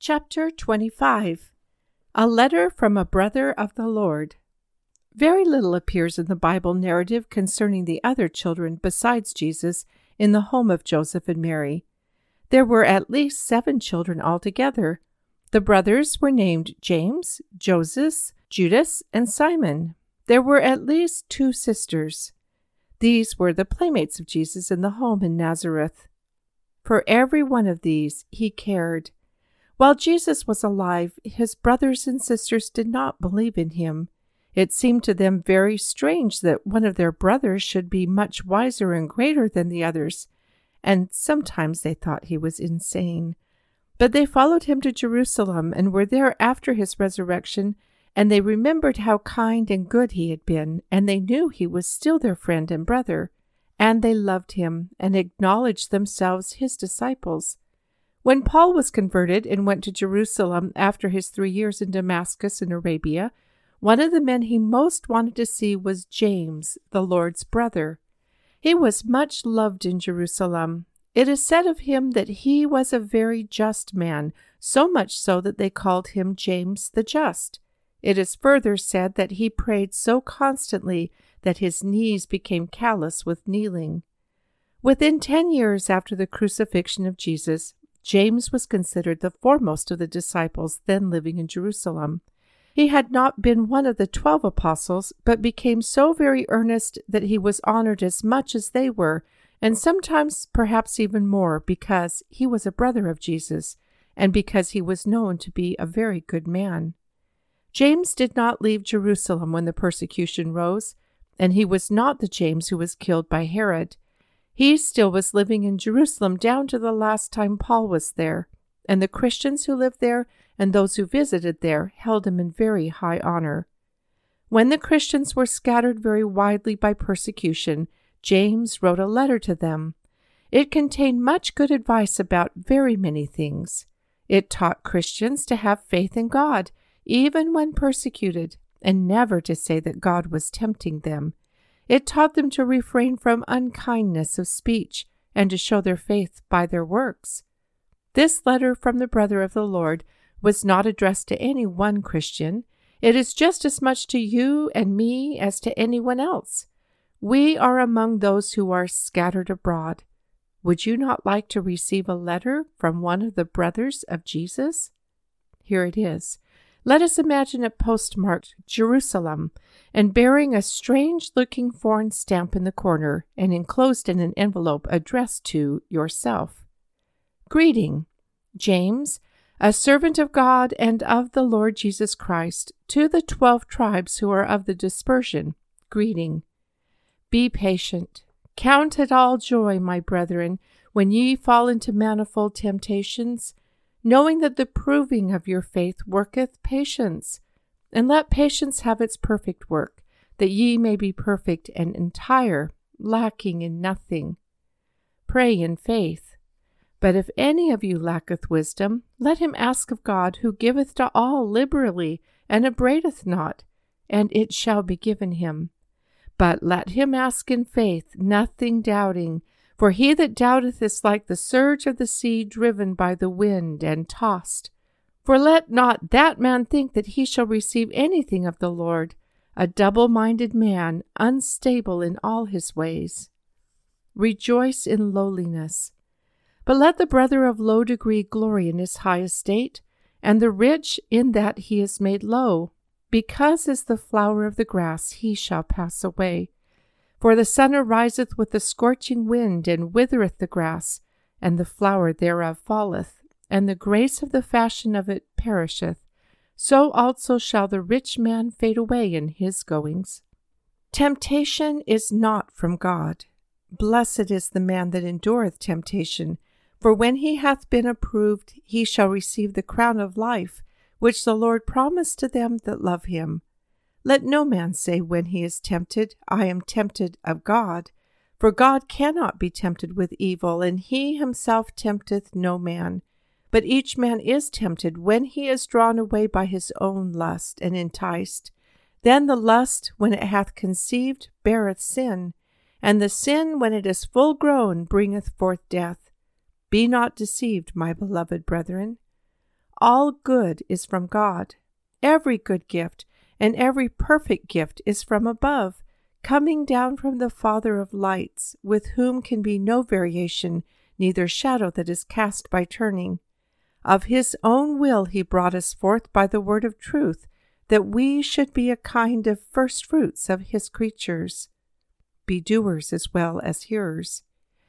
Chapter 25. A Letter from a Brother of the Lord. Very little appears in the Bible narrative concerning the other children besides Jesus in the home of Joseph and Mary. There were at least 7 children altogether. The brothers were named James, Joseph, Judas, and Simon. There were at least 2 sisters. These were the playmates of Jesus in the home in Nazareth. For every one of these he cared. While Jesus was alive, his brothers and sisters did not believe in him. It seemed to them very strange that one of their brothers should be much wiser and greater than the others, and sometimes they thought he was insane. But they followed him to Jerusalem and were there after his resurrection, and they remembered how kind and good he had been, and they knew he was still their friend and brother, and they loved him and acknowledged themselves his disciples. When Paul was converted and went to Jerusalem after his 3 years in Damascus in Arabia, one of the men he most wanted to see was James, the Lord's brother. He was much loved in Jerusalem. It is said of him that he was a very just man, so much so that they called him James the Just. It is further said that he prayed so constantly that his knees became callous with kneeling. Within 10 years after the crucifixion of Jesus, James was considered the foremost of the disciples then living in Jerusalem. He had not been one of the 12 apostles, but became so very earnest that he was honored as much as they were, and sometimes perhaps even more, because he was a brother of Jesus, and because he was known to be a very good man. James did not leave Jerusalem when the persecution rose, and he was not the James who was killed by Herod. He still was living in Jerusalem down to the last time Paul was there, and the Christians who lived there and those who visited there held him in very high honor. When the Christians were scattered very widely by persecution, James wrote a letter to them. It contained much good advice about very many things. It taught Christians to have faith in God, even when persecuted, and never to say that God was tempting them. It taught them to refrain from unkindness of speech and to show their faith by their works. This letter from the brother of the Lord was not addressed to any one Christian. It is just as much to you and me as to anyone else. We are among those who are scattered abroad. Would you not like to receive a letter from one of the brothers of Jesus? Here it is. Let us imagine it postmarked Jerusalem and bearing a strange-looking foreign stamp in the corner and enclosed in an envelope addressed to yourself. Greeting, James, a servant of God and of the Lord Jesus Christ, to the 12 tribes who are of the dispersion, greeting. Be patient. Count it all joy, my brethren, when ye fall into manifold temptations, knowing that the proving of your faith worketh patience. And let patience have its perfect work, that ye may be perfect and entire, lacking in nothing. Pray in faith. But if any of you lacketh wisdom, let him ask of God, who giveth to all liberally, and upbraideth not, and it shall be given him. But let him ask in faith, nothing doubting. For he that doubteth is like the surge of the sea driven by the wind and tossed. For let not that man think that he shall receive anything of the Lord, a double-minded man, unstable in all his ways. Rejoice in lowliness. But let the brother of low degree glory in his high estate, and the rich in that he is made low, because as the flower of the grass he shall pass away. For the sun ariseth with a scorching wind, and withereth the grass, and the flower thereof falleth, and the grace of the fashion of it perisheth. So also shall the rich man fade away in his goings. Temptation is not from God. Blessed is the man that endureth temptation, for when he hath been approved, he shall receive the crown of life, which the Lord promised to them that love him. Let no man say when he is tempted, I am tempted of God. For God cannot be tempted with evil, and he himself tempteth no man. But each man is tempted when he is drawn away by his own lust and enticed. Then the lust, when it hath conceived, beareth sin, and the sin, when it is full grown, bringeth forth death. Be not deceived, my beloved brethren. all good is from God. Every good gift and every perfect gift is from above, coming down from the Father of lights, with whom can be no variation, neither shadow that is cast by turning. Of his own will he brought us forth by the word of truth, that we should be a kind of first fruits of his creatures. Be doers as well as hearers.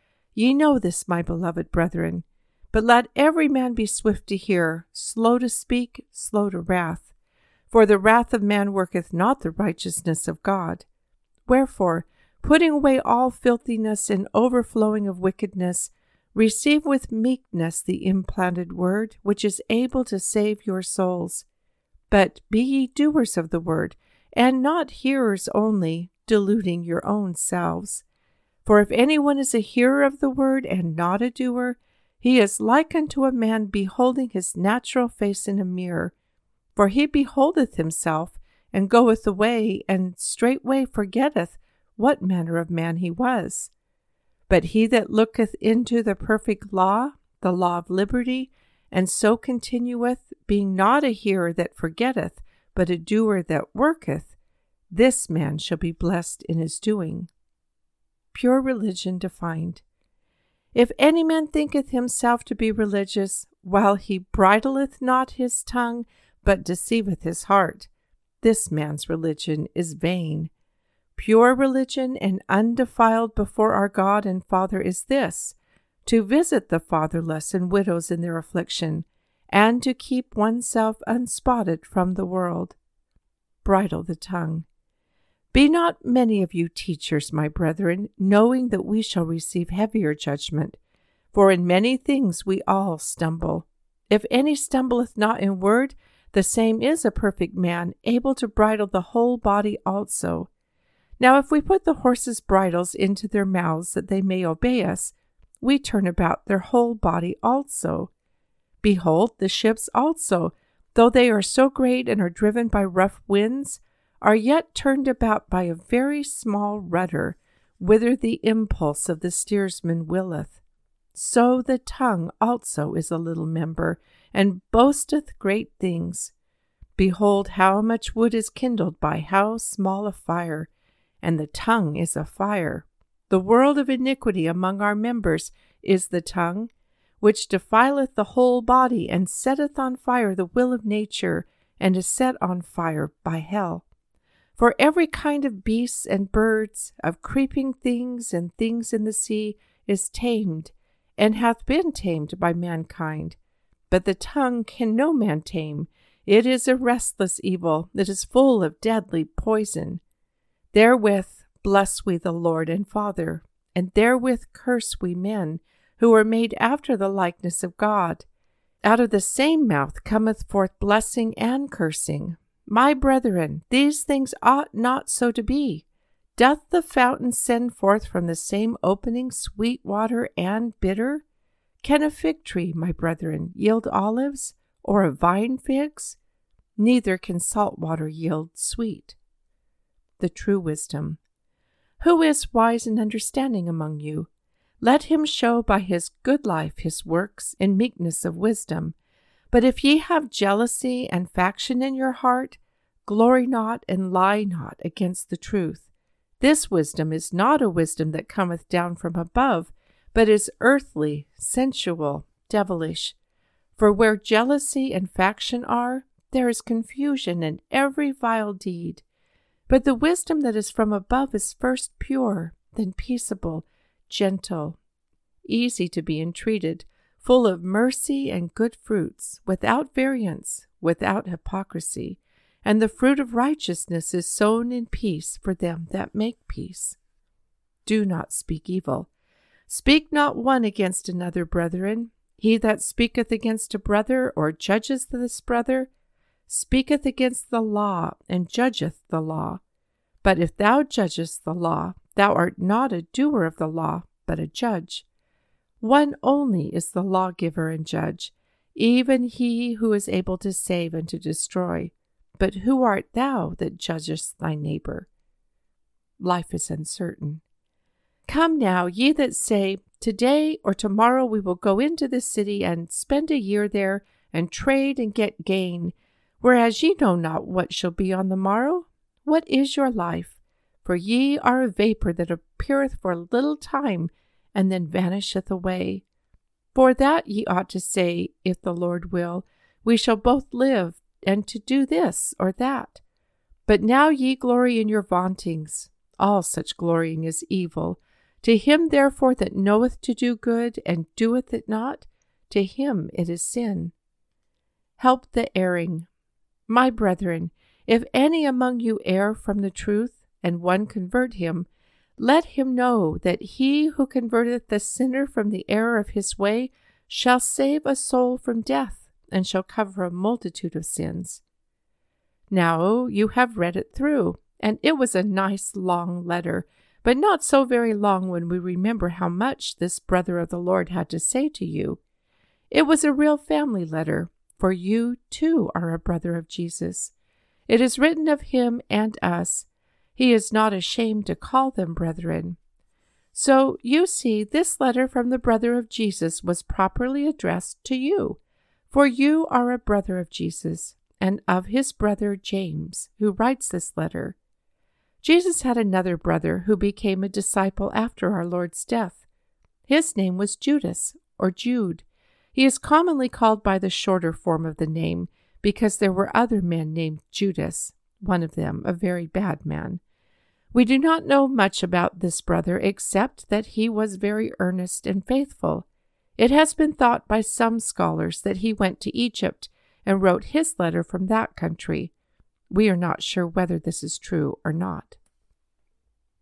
Ye know this, my beloved brethren, but let every man be swift to hear, slow to speak, slow to wrath. For the wrath of man worketh not the righteousness of God. Wherefore, putting away all filthiness and overflowing of wickedness, receive with meekness the implanted word, which is able to save your souls. But be ye doers of the word, and not hearers only, deluding your own selves. For if anyone is a hearer of the word and not a doer, he is like unto a man beholding his natural face in a mirror. For he beholdeth himself, and goeth away, and straightway forgetteth what manner of man he was. But he that looketh into the perfect law, the law of liberty, and so continueth, being not a hearer that forgetteth, but a doer that worketh, this man shall be blessed in his doing. Pure religion defined. If any man thinketh himself to be religious, while he bridleth not his tongue, but deceiveth his heart, this man's religion is vain. Pure religion and undefiled before our God and Father is this, to visit the fatherless and widows in their affliction, and to keep oneself unspotted from the world. Bridle the tongue. Be not many of you teachers, my brethren, knowing that we shall receive heavier judgment. For in many things we all stumble. If any stumbleth not in word, the same is a perfect man, able to bridle the whole body also. Now if we put the horses' bridles into their mouths that they may obey us, we turn about their whole body also. Behold, the ships also, though they are so great and are driven by rough winds, are yet turned about by a very small rudder, whither the impulse of the steersman willeth. So the tongue also is a little member, and boasteth great things. Behold, how much wood is kindled by how small a fire, and the tongue is a fire. The world of iniquity among our members is the tongue, which defileth the whole body, and setteth on fire the will of nature, and is set on fire by hell. For every kind of beasts and birds, of creeping things and things in the sea, is tamed, and hath been tamed by mankind. But the tongue can no man tame. It is a restless evil that is full of deadly poison. Therewith bless we the Lord and Father, and therewith curse we men, who are made after the likeness of God. Out of the same mouth cometh forth blessing and cursing. My brethren, these things ought not so to be. Doth the fountain send forth from the same opening sweet water and bitter? Can a fig tree, my brethren, yield olives, or a vine figs? Neither can salt water yield sweet. The true wisdom. Who is wise and understanding among you? Let him show by his good life his works in meekness of wisdom. But if ye have jealousy and faction in your heart, glory not and lie not against the truth. This wisdom is not a wisdom that cometh down from above, but is earthly, sensual, devilish. For where jealousy and faction are, there is confusion and every vile deed. But the wisdom that is from above is first pure, then peaceable, gentle, easy to be entreated, full of mercy and good fruits, without variance, without hypocrisy. And the fruit of righteousness is sown in peace for them that make peace. Do not speak evil. Speak not one against another, brethren. He that speaketh against a brother, or judgeth this brother, speaketh against the law, and judgeth the law. But if thou judgest the law, thou art not a doer of the law, but a judge. One only is the lawgiver and judge, even he who is able to save and to destroy. But who art thou that judgest thy neighbor? Life is uncertain. Come now, ye that say, Today or tomorrow we will go into this city and spend a year there, and trade and get gain, whereas ye know not what shall be on the morrow? What is your life? For ye are a vapor that appeareth for a little time, and then vanisheth away. For that ye ought to say, if the Lord will, we shall both live, and to do this or that. But now ye glory in your vauntings. All such glorying is evil. To him therefore that knoweth to do good, and doeth it not, to him it is sin. Help the erring. My brethren, if any among you err from the truth, and one convert him, let him know that he who converteth the sinner from the error of his way shall save a soul from death, and shall cover a multitude of sins. Now you have read it through, and it was a nice long letter, but not so very long when we remember how much this brother of the Lord had to say to you. It was a real family letter, for you too are a brother of Jesus. It is written of him and us. He is not ashamed to call them brethren. So you see, this letter from the brother of Jesus was properly addressed to you, for you are a brother of Jesus, and of his brother James, who writes this letter. Jesus had another brother who became a disciple after our Lord's death. His name was Judas, or Jude. He is commonly called by the shorter form of the name, because there were other men named Judas, one of them a very bad man. We do not know much about this brother except that he was very earnest and faithful. It has been thought by some scholars that he went to Egypt and wrote his letter from that country. We are not sure whether this is true or not.